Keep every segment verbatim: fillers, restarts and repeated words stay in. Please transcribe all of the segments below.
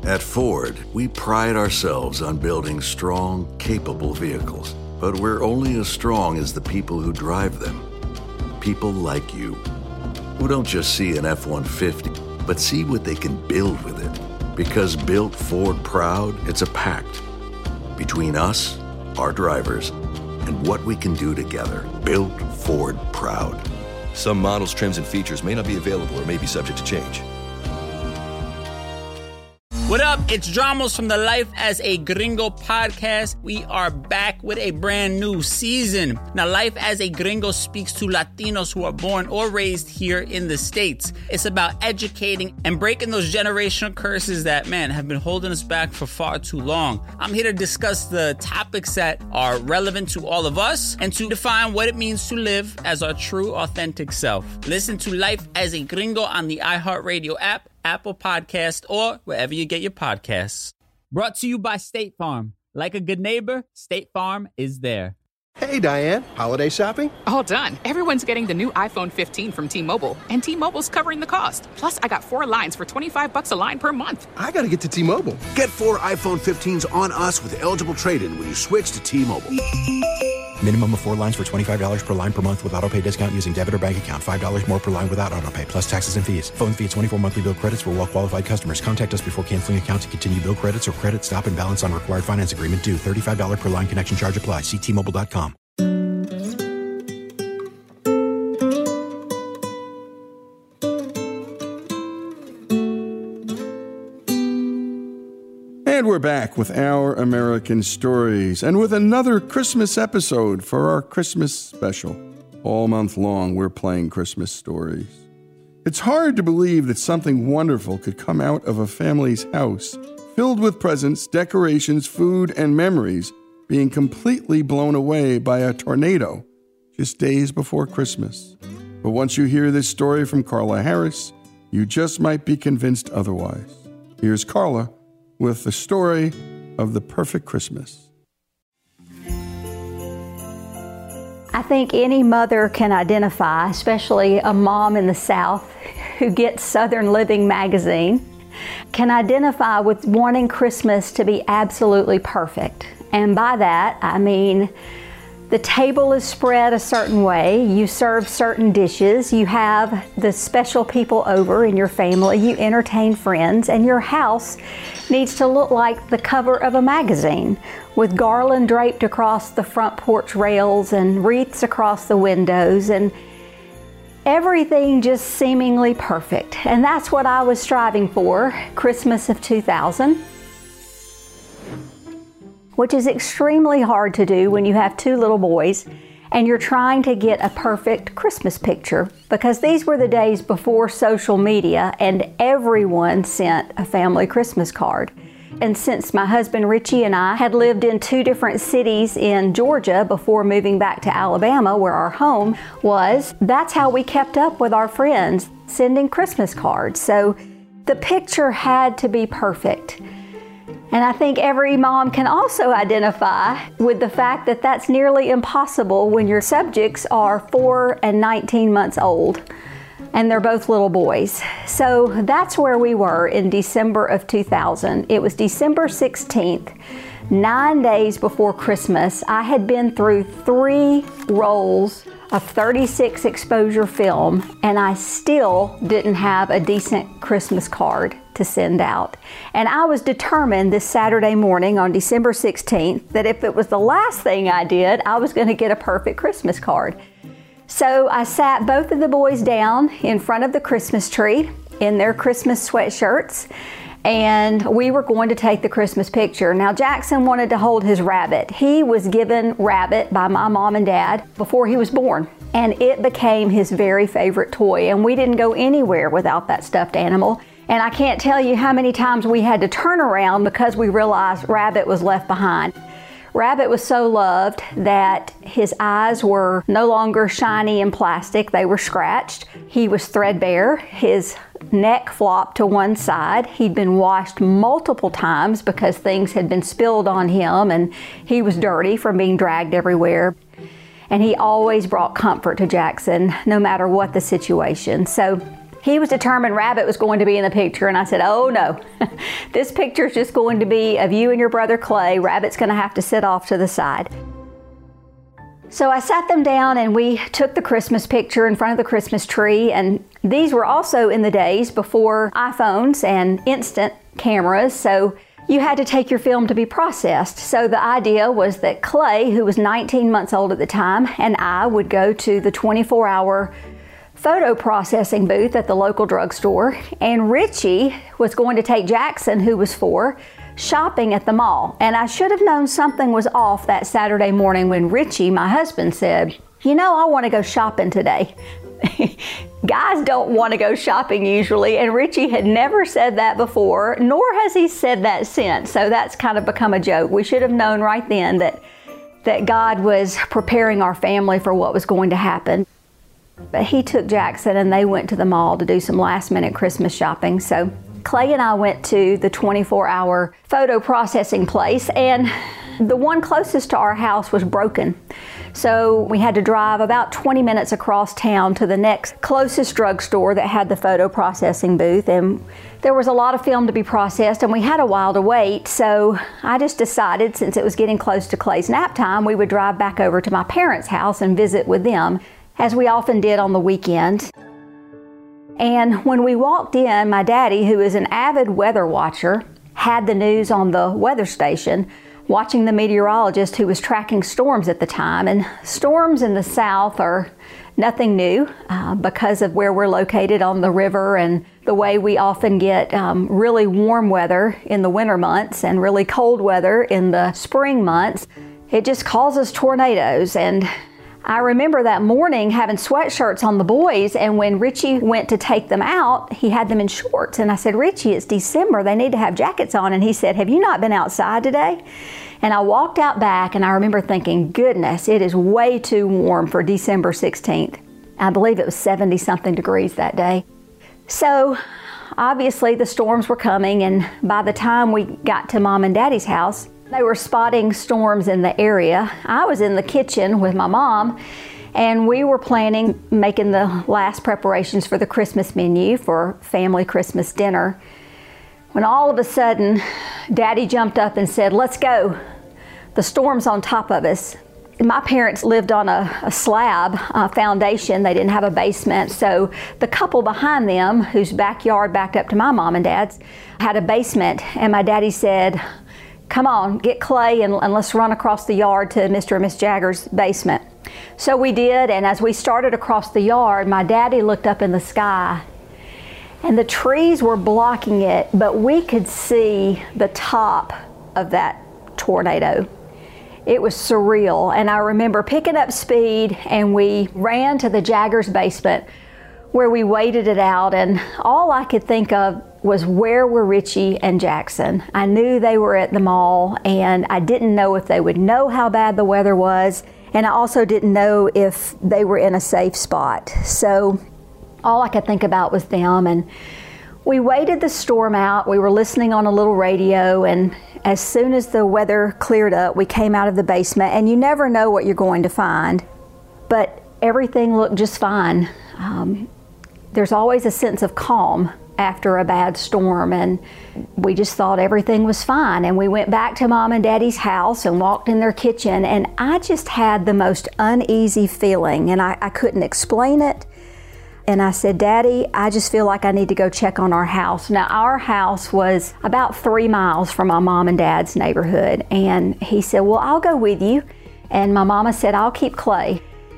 At Ford, we pride ourselves on building strong, capable vehicles. But we're only as strong as the people who drive them. People like you, who don't just see an F one fifty, but see what they can build with it. Because built Ford proud, it's a pact between us, our drivers, and what we can do together. Built Ford proud. Some models, trims, and features may not be available or may be subject to change. What up? It's Dramos from the Life as a Gringo podcast. We are back with a brand new season. Now, Life as a Gringo speaks to Latinos who are born or raised here in the States. It's about educating and breaking those generational curses that, man, have been holding us back for far too long. I'm here to discuss the topics that are relevant to all of us and to define what it means to live as our true, authentic self. Listen to Life as a Gringo on the iHeartRadio app, Apple Podcast, or wherever you get your podcasts. Brought to you by State Farm. Like a good neighbor, State Farm is there. Hey, Diane. Holiday shopping? All done. Everyone's getting the new iPhone fifteen from T-Mobile, and T-Mobile's covering the cost. Plus, I got four lines for twenty-five bucks a line per month. I got to get to T-Mobile. Get four iPhone fifteens on us with eligible trade-in when you switch to T-Mobile. Minimum of four lines for twenty-five dollars per line per month with autopay discount using debit or bank account. five dollars more per line without autopay, plus taxes and fees. Phone fee at twenty-four monthly bill credits for well-qualified customers. Contact us before canceling account to continue bill credits or credit stop and balance on required finance agreement due. thirty-five dollars per line connection charge applies. See T Mobile dot com. And we're back with Our American Stories and with another Christmas episode for our Christmas special. All month long, we're playing Christmas stories. It's hard to believe that something wonderful could come out of a family's house, filled with presents, decorations, food, and memories, being completely blown away by a tornado just days before Christmas. But once you hear this story from Carla Harris, you just might be convinced otherwise. Here's Carla with the story of the perfect Christmas. I think any mother can identify, especially a mom in the South who gets Southern Living magazine, can identify with wanting Christmas to be absolutely perfect. And by that, I mean the table is spread a certain way, you serve certain dishes, you have the special people over in your family, you entertain friends, and your house needs to look like the cover of a magazine, with garland draped across the front porch rails and wreaths across the windows, and everything just seemingly perfect. And that's what I was striving for, Christmas of two thousand. Which is extremely hard to do when you have two little boys and you're trying to get a perfect Christmas picture, because these were the days before social media and everyone sent a family Christmas card. And since my husband Richie and I had lived in two different cities in Georgia before moving back to Alabama, where our home was, that's how we kept up with our friends, sending Christmas cards. So the picture had to be perfect. And I think every mom can also identify with the fact that that's nearly impossible when your subjects are four and nineteen months old, and they're both little boys. So that's where we were in December of two thousand. It was December sixteenth, nine days before Christmas. I had been through three rolls of thirty-six exposure film, and I still didn't have a decent Christmas card to send out. And I was determined this Saturday morning on December sixteenth that if it was the last thing I did, I was going to get a perfect Christmas card. So I sat both of the boys down in front of the Christmas tree in their Christmas sweatshirts, and we were going to take the Christmas picture. Now, Jackson wanted to hold his rabbit. He was given rabbit by my mom and dad before he was born, and it became his very favorite toy, and we didn't go anywhere without that stuffed animal. And I can't tell you how many times we had to turn around because we realized Rabbit was left behind. Rabbit was so loved that his eyes were no longer shiny and plastic, they were scratched. He was threadbare, his neck flopped to one side. He'd been washed multiple times because things had been spilled on him and he was dirty from being dragged everywhere. And he always brought comfort to Jackson, no matter what the situation. So He was determined Rabbit was going to be in the picture, and I said, oh no, this picture is just going to be of you and your brother Clay. Rabbit's going to have to sit off to the side. So I sat them down and we took the Christmas picture in front of the Christmas tree, and these were also in the days before iPhones and instant cameras, so you had to take your film to be processed. So the idea was that Clay, who was nineteen months old at the time, and I would go to the twenty-four hour photo processing booth at the local drugstore, and Richie was going to take Jackson, who was four, shopping at the mall. And I should have known something was off that Saturday morning when Richie, my husband, said, you know, I want to go shopping today. Guys don't want to go shopping usually, and Richie had never said that before, nor has he said that since. So that's kind of become a joke. We should have known right then that that God was preparing our family for what was going to happen. But he took Jackson and they went to the mall to do some last minute Christmas shopping. So Clay and I went to the twenty-four hour photo processing place, and the one closest to our house was broken. So we had to drive about twenty minutes across town to the next closest drugstore that had the photo processing booth, and there was a lot of film to be processed and we had a while to wait. So I just decided, since it was getting close to Clay's nap time, we would drive back over to my parents' house and visit with them, as we often did on the weekend. And when we walked in, my daddy, who is an avid weather watcher, had the news on the weather station, watching the meteorologist who was tracking storms at the time. And storms in the south are nothing new uh, because of where we're located on the river and the way we often get um, really warm weather in the winter months and really cold weather in the spring months. It just causes tornadoes. And I remember that morning having sweatshirts on the boys, and when Richie went to take them out, he had them in shorts. And I said, Richie, it's December, they need to have jackets on. And he said, have you not been outside today? And I walked out back and I remember thinking, goodness, it is way too warm for December sixteenth. I believe it was seventy something degrees that day. So obviously the storms were coming, and by the time we got to Mom and Daddy's house, they were spotting storms in the area. I was in the kitchen with my mom, and we were planning, making the last preparations for the Christmas menu for family Christmas dinner, when all of a sudden, Daddy jumped up and said, let's go. The storm's on top of us. My parents lived on a, a slab uh, foundation. They didn't have a basement. So the couple behind them, whose backyard backed up to my mom and dad's, had a basement. And my daddy said, come on, get Clay and, and let's run across the yard to Mister and Miss Jagger's basement. So we did, and as we started across the yard, my daddy looked up in the sky, and the trees were blocking it, but we could see the top of that tornado. It was surreal, and I remember picking up speed, and we ran to the Jaggers' basement where we waited it out, and all I could think of was, where were Richie and Jackson? I knew they were at the mall, and I didn't know if they would know how bad the weather was, and I also didn't know if they were in a safe spot. So all I could think about was them, and we waited the storm out. We were listening on a little radio, and as soon as the weather cleared up, we came out of the basement, and you never know what you're going to find, but everything looked just fine. Um, there's always a sense of calm after a bad storm, and we just thought everything was fine. And we went back to Mom and Daddy's house and walked in their kitchen, and I just had the most uneasy feeling, and I, I couldn't explain it. And I said, Daddy, I just feel like I need to go check on our house. Now, our house was about three miles from my mom and dad's neighborhood, and he said, well, I'll go with you. And my mama said, I'll keep Clay.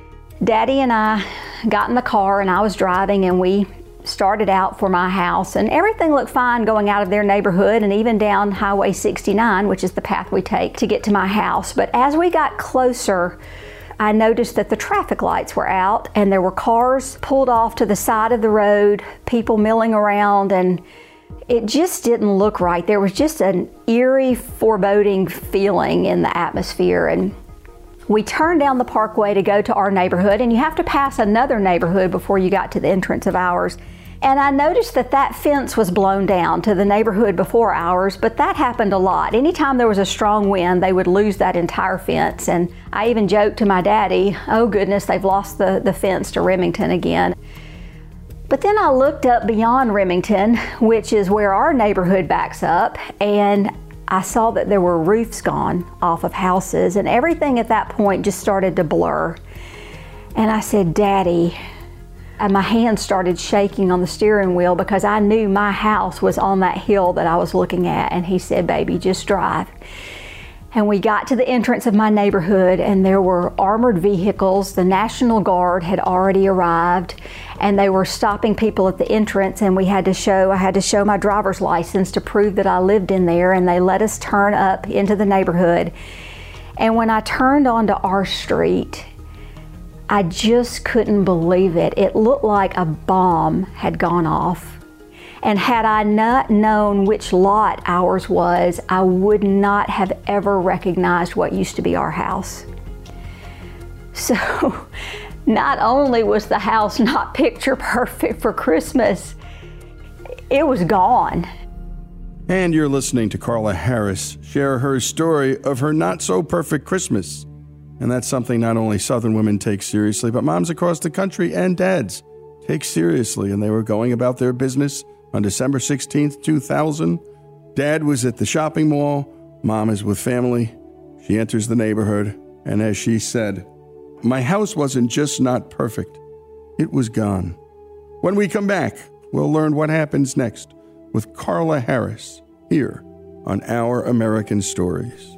Daddy and I got in the car, and I was driving, and we started out for my house, and everything looked fine going out of their neighborhood and even down Highway sixty-nine, which is the path we take to get to my house. But as we got closer, I noticed that the traffic lights were out, and there were cars pulled off to the side of the road, people milling around, and it just didn't look right. There was just an eerie, foreboding feeling in the atmosphere. And we turned down the parkway to go to our neighborhood, and you have to pass another neighborhood before you got to the entrance of ours. And I noticed that that fence was blown down to the neighborhood before ours, but that happened a lot. Anytime there was a strong wind, they would lose that entire fence. And I even joked to my daddy, oh goodness, they've lost the, the fence to Remington again. But then I looked up beyond Remington, which is where our neighborhood backs up, and I saw that there were roofs gone off of houses, and everything at that point just started to blur. And I said, Daddy, and my hands started shaking on the steering wheel because I knew my house was on that hill that I was looking at. And he said, baby, just drive. And we got to the entrance of my neighborhood, and there were armored vehicles. The National Guard had already arrived, and they were stopping people at the entrance, and we had to show, I had to show my driver's license to prove that I lived in there, and they let us turn up into the neighborhood. And when I turned onto our street, I just couldn't believe it. It looked like a bomb had gone off. And had I not known which lot ours was, I would not have ever recognized what used to be our house. So, not only was the house not picture perfect for Christmas, it was gone. And you're listening to Carla Harris share her story of her not-so-perfect Christmas. And that's something not only Southern women take seriously, but moms across the country and dads take seriously. And they were going about their business on December sixteenth, two thousand. Dad was at the shopping mall. Mom is with family. She enters the neighborhood. And as she said, my house wasn't just not perfect. It was gone. When we come back, we'll learn what happens next with Carla Harris here on Our American Stories.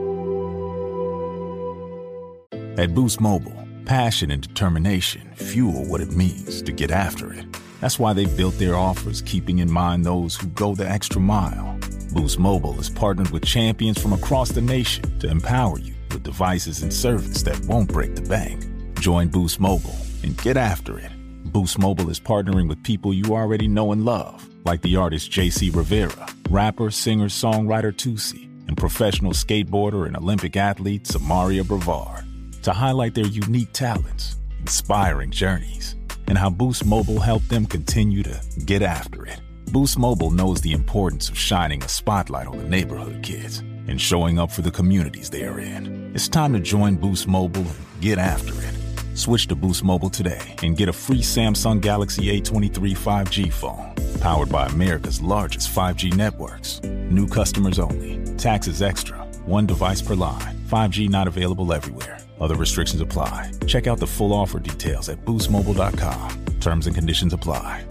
At Boost Mobile, passion and determination fuel what it means to get after it. That's why they built their offers, keeping in mind those who go the extra mile. Boost Mobile has partnered with champions from across the nation to empower you with devices and service that won't break the bank. Join Boost Mobile and get after it. Boost Mobile is partnering with people you already know and love, like the artist J C Rivera, rapper, singer, songwriter Tusi, and professional skateboarder and Olympic athlete Samaria Brevard, to highlight their unique talents, inspiring journeys, and how Boost Mobile helped them continue to get after it. Boost Mobile knows the importance of shining a spotlight on the neighborhood kids and showing up for the communities they are in. It's time to join Boost Mobile and get after it. Switch to Boost Mobile today and get a free Samsung Galaxy A twenty-three five G phone, powered by America's largest five G networks. New customers only. Taxes extra. One device per line. five G not available everywhere. Other restrictions apply. Check out the full offer details at boost mobile dot com. Terms and conditions apply.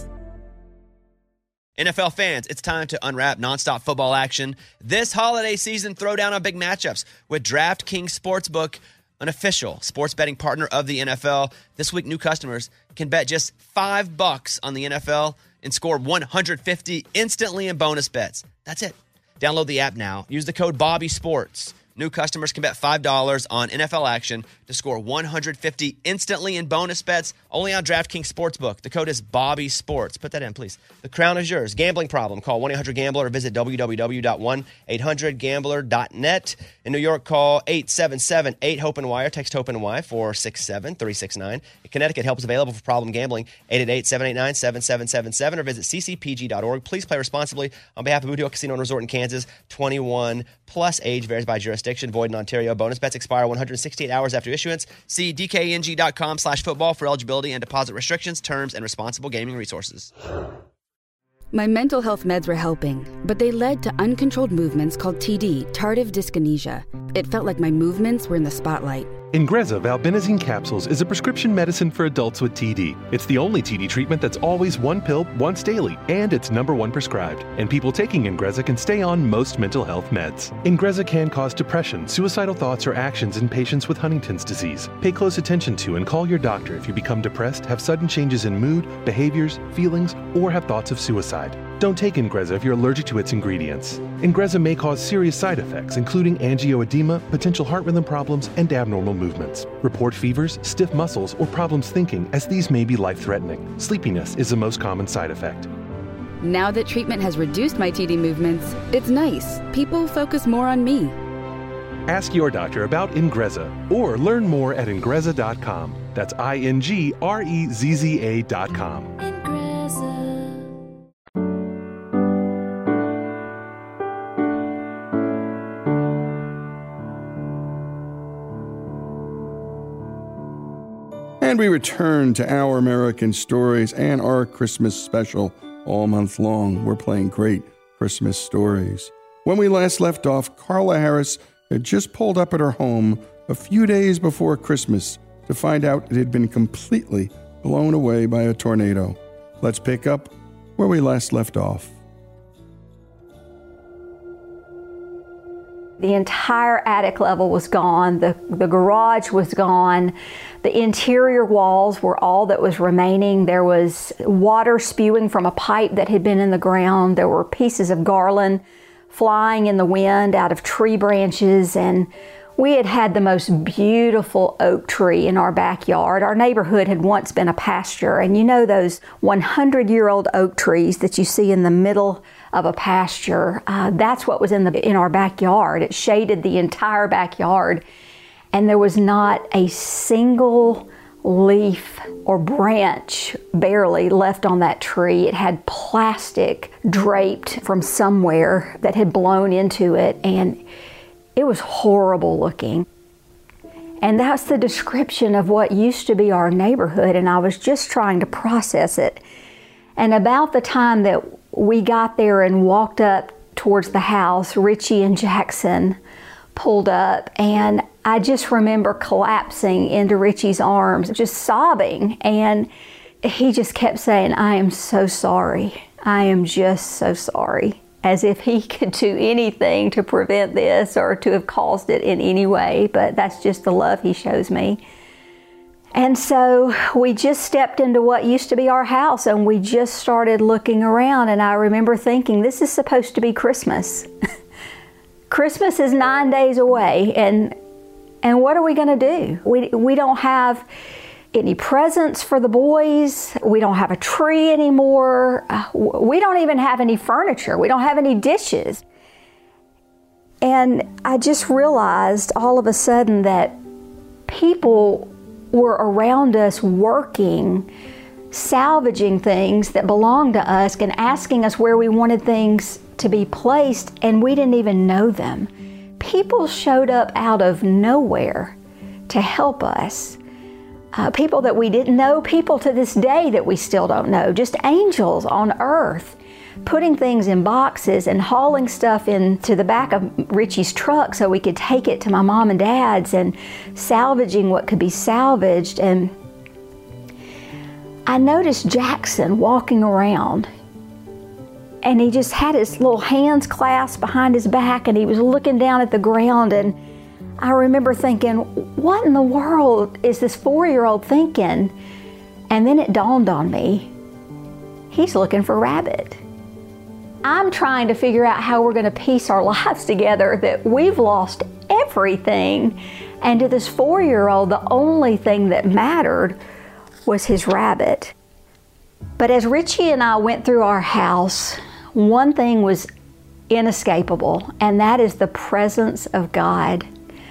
N F L fans, it's time to unwrap nonstop football action. This holiday season, throw down on big matchups with DraftKings Sportsbook, an official sports betting partner of the N F L. This week, new customers can bet just five bucks on the N F L and score one hundred fifty instantly in bonus bets. That's it. Download the app now. Use the code BobbySports. New customers can bet five dollars on N F L action to score one hundred fifty instantly in bonus bets only on DraftKings Sportsbook. The code is BobbySports. Put that in, please. The crown is yours. Gambling problem? Call one eight hundred gambler or visit w w w dot one eight hundred gambler dot net. In New York, call eight seven seven eight hope and Y or text HOPE and Y four six seven three six nine. In Connecticut, help is available for problem gambling. eight eight eight seven eight nine seven seven seven seven or visit c c p g dot org. Please play responsibly. On behalf of Boot Hill Casino and Resort in Kansas, twenty-one plus, age varies by jurisdiction. Void in Ontario. Bonus bets expire one hundred sixty-eight hours after issuance. See d k n g dot com slash football for eligibility and deposit restrictions, terms, and responsible gaming resources. My mental health meds were helping, but they led to uncontrolled movements called T D, tardive dyskinesia. It felt like my movements were in the spotlight. Ingrezza valbenazine capsules is a prescription medicine for adults with T D. It's the only T D treatment that's always one pill, once daily, and it's number one prescribed. And people taking Ingrezza can stay on most mental health meds. Ingrezza can cause depression, suicidal thoughts, or actions in patients with Huntington's disease. Pay close attention to and call your doctor if you become depressed, have sudden changes in mood, behaviors, feelings, or have thoughts of suicide. Don't take Ingrezza if you're allergic to its ingredients. Ingrezza may cause serious side effects, including angioedema, potential heart rhythm problems, and abnormal movements. Report fevers, stiff muscles, or problems thinking, as these may be life-threatening. Sleepiness is the most common side effect. Now that treatment has reduced my T D movements, it's nice. People focus more on me. Ask your doctor about Ingrezza or learn more at Ingrezza dot com. That's I N G R E Z Z A dot com. And we return to Our American Stories and our Christmas special all month long. We're playing great Christmas stories. When we last left off, Carla Harris had just pulled up at her home a few days before Christmas to find out it had been completely blown away by a tornado. Let's pick up where we last left off. The entire attic level was gone. The, the garage was gone. The interior walls were all that was remaining. There was water spewing from a pipe that had been in the ground. There were pieces of garland flying in the wind out of tree branches, and we had had the most beautiful oak tree in our backyard. Our neighborhood had once been a pasture, and you know those hundred-year-old oak trees that you see in the middle of a pasture? Uh, that's what was in the in our backyard. It shaded the entire backyard, and there was not a single leaf or branch barely left on that tree. It had plastic draped from somewhere that had blown into it, and it was horrible looking. And that's the description of what used to be our neighborhood, and I was just trying to process it. And about the time that we got there and walked up towards the house, Richie and Jackson pulled up, and I just remember collapsing into Richie's arms, just sobbing, and he just kept saying, "I am so sorry. I am just so sorry," as if he could do anything to prevent this or to have caused it in any way, but that's just the love he shows me. And so we just stepped into what used to be our house, and we just started looking around, and I remember thinking, this is supposed to be Christmas. Christmas is nine days away, and and what are we going to do? We, we don't have any presents for the boys. We don't have a tree anymore. Uh, we don't even have any furniture. We don't have any dishes. And I just realized all of a sudden that people were around us working, salvaging things that belonged to us and asking us where we wanted things to be placed, and we didn't even know them. People showed up out of nowhere to help us. Uh, people that we didn't know, people to this day that we still don't know, just angels on earth, putting things in boxes and hauling stuff into the back of Richie's truck so we could take it to my mom and dad's, and salvaging what could be salvaged. And I noticed Jackson walking around, and he just had his little hands clasped behind his back, and he was looking down at the ground, and I remember thinking, what in the world is this four-year-old thinking? And then it dawned on me, he's looking for Rabbit. I'm trying to figure out how we're going to piece our lives together, that we've lost everything, and to this four-year-old, the only thing that mattered was his Rabbit. But as Richie and I went through our house, one thing was inescapable, and that is the presence of God.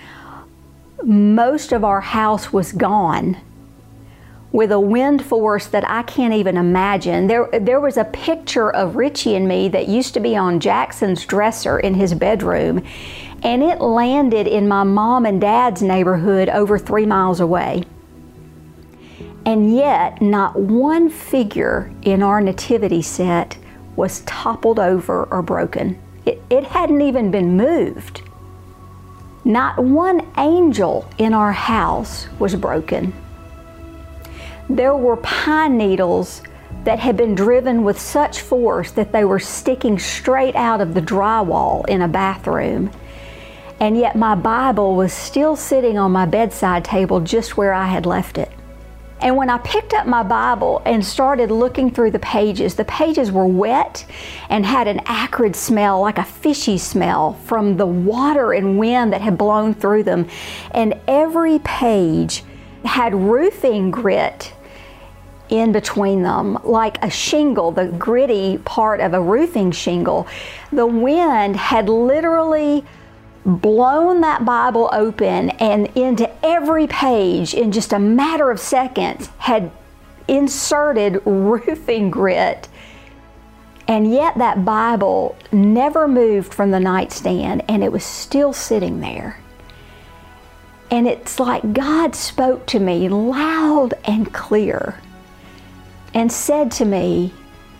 Most of our house was gone with a wind force that I can't even imagine. There, there was a picture of Richie and me that used to be on Jackson's dresser in his bedroom, and it landed in my mom and dad's neighborhood over three miles away. And yet, not one figure in our nativity set was toppled over or broken. It, it hadn't even been moved. Not one angel in our house was broken. There were pine needles that had been driven with such force that they were sticking straight out of the drywall in a bathroom. And yet my Bible was still sitting on my bedside table just where I had left it. And when I picked up my Bible and started looking through the pages, the pages were wet and had an acrid smell, like a fishy smell, from the water and wind that had blown through them. And every page had roofing grit in between them, like a shingle, the gritty part of a roofing shingle. The wind had literally blown that Bible open, and into every page in just a matter of seconds had inserted roofing grit. And yet that Bible never moved from the nightstand, and it was still sitting there. And it's like God spoke to me loud and clear and said to me,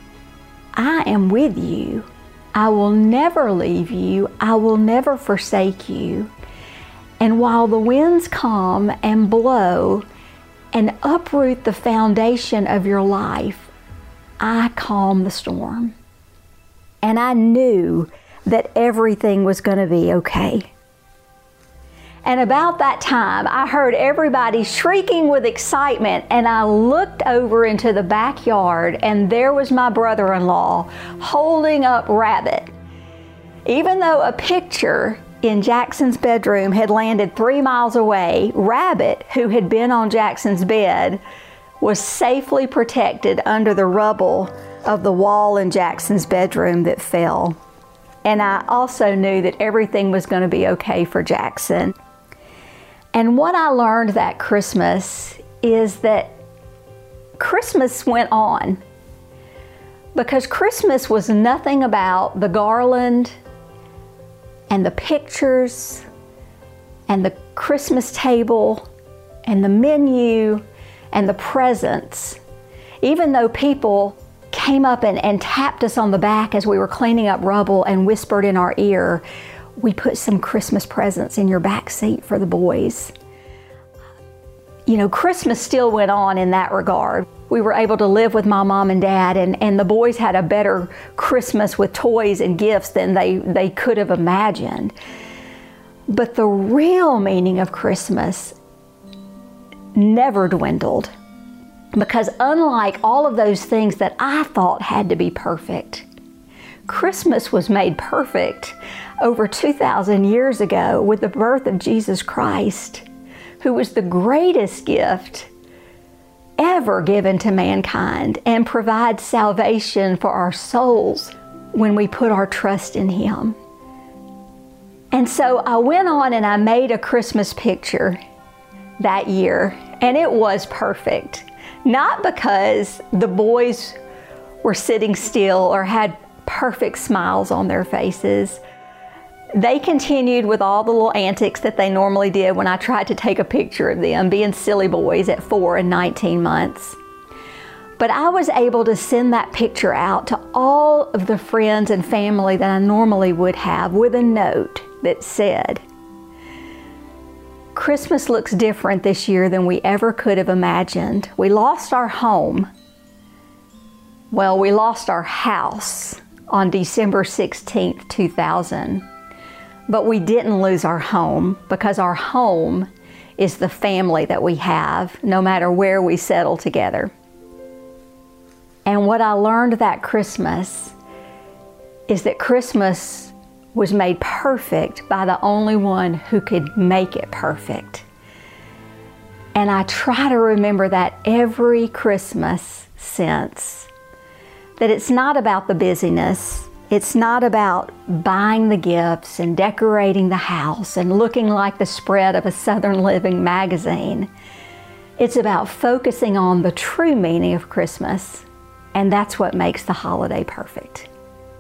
I am with you. I will never leave you. I will never forsake you. And while the winds come and blow and uproot the foundation of your life, I calm the storm. And I knew that everything was going to be okay. And about that time, I heard everybody shrieking with excitement, and I looked over into the backyard, and there was my brother-in-law holding up Rabbit. Even though a picture in Jackson's bedroom had landed three miles away, Rabbit, who had been on Jackson's bed, was safely protected under the rubble of the wall in Jackson's bedroom that fell. And I also knew that everything was going to be okay for Jackson. And what I learned that Christmas is that Christmas went on, because Christmas was nothing about the garland and the pictures and the Christmas table and the menu and the presents. Even though people came up and, and tapped us on the back as we were cleaning up rubble and whispered in our ear, we put some Christmas presents in your back seat for the boys. You know, Christmas still went on in that regard. We were able to live with my mom and dad, and, and the boys had a better Christmas with toys and gifts than they, they could have imagined. But the real meaning of Christmas never dwindled, because unlike all of those things that I thought had to be perfect, Christmas was made perfect over two thousand years ago with the birth of Jesus Christ, who was the greatest gift ever given to mankind and provides salvation for our souls when we put our trust in Him. And so I went on and I made a Christmas picture that year, and it was perfect. Not because the boys were sitting still or had perfect smiles on their faces. They continued with all the little antics that they normally did when I tried to take a picture of them, being silly boys at four and nineteen months. But I was able to send that picture out to all of the friends and family that I normally would have with a note that said, Christmas looks different this year than we ever could have imagined. We lost our home. Well, we lost our house on December sixteenth, two thousand. But we didn't lose our home, because our home is the family that we have, no matter where we settle together. And what I learned that Christmas is that Christmas was made perfect by the only one who could make it perfect. And I try to remember that every Christmas since. That it's not about the busyness. It's not about buying the gifts and decorating the house and looking like the spread of a Southern Living magazine. It's about focusing on the true meaning of Christmas, and that's what makes the holiday perfect.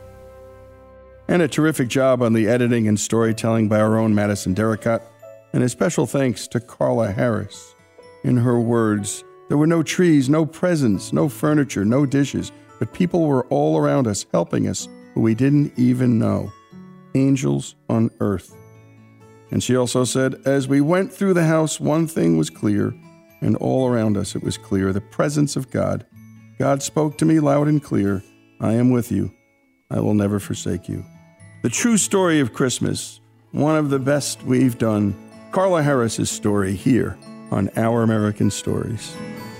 And a terrific job on the editing and storytelling by our own Madison Derricott. And a special thanks to Carla Harris. In her words, there were no trees, no presents, no furniture, no dishes, but people were all around us helping us who we didn't even know. Angels on earth. And she also said, as we went through the house, one thing was clear, and all around us it was clear, the presence of God. God spoke to me loud and clear, I am with you. I will never forsake you. The true story of Christmas, one of the best we've done. Carla Harris's story here on Our American Stories.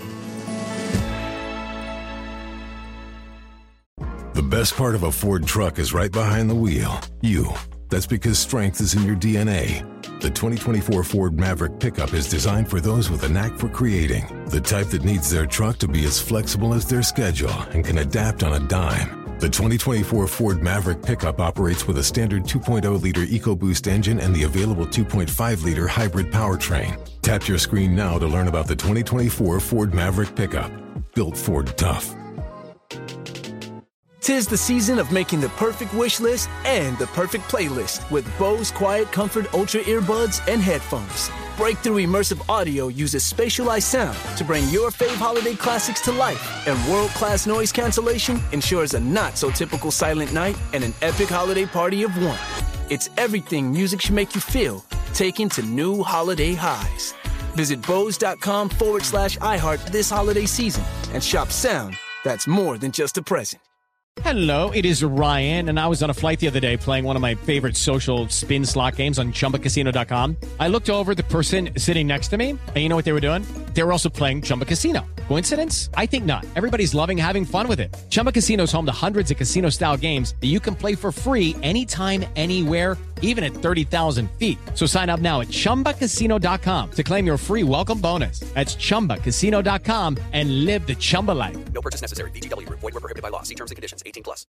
The best part of a Ford truck is right behind the wheel. You. That's because strength is in your D N A. The twenty twenty-four Ford Maverick pickup is designed for those with a knack for creating. The type that needs their truck to be as flexible as their schedule and can adapt on a dime. The twenty twenty-four Ford Maverick pickup operates with a standard two point oh liter EcoBoost engine and the available two point five liter hybrid powertrain. Tap your screen now to learn about the twenty twenty-four Ford Maverick pickup. Built Ford tough. 'Tis the season of making the perfect wish list and the perfect playlist with Bose Quiet Comfort Ultra earbuds and headphones. Breakthrough immersive audio uses spatialized sound to bring your fave holiday classics to life, and world-class noise cancellation ensures a not-so-typical silent night and an epic holiday party of one. It's everything music should make you feel, taken to new holiday highs. Visit Bose.com forward slash iHeart this holiday season and shop sound that's more than just a present. Hello, it is Ryan, and I was on a flight the other day playing one of my favorite social spin slot games on Chumba Casino dot com. I looked over at the person sitting next to me, and you know what they were doing? They were also playing Chumba Casino. Coincidence? I think not. Everybody's loving having fun with it. Chumba Casino is home to hundreds of casino-style games that you can play for free anytime, anywhere, even at thirty thousand feet. So sign up now at Chumba Casino dot com to claim your free welcome bonus. That's Chumba Casino dot com and live the Chumba life. No purchase necessary. V G W. Void where prohibited by law. See terms and conditions. eighteen plus.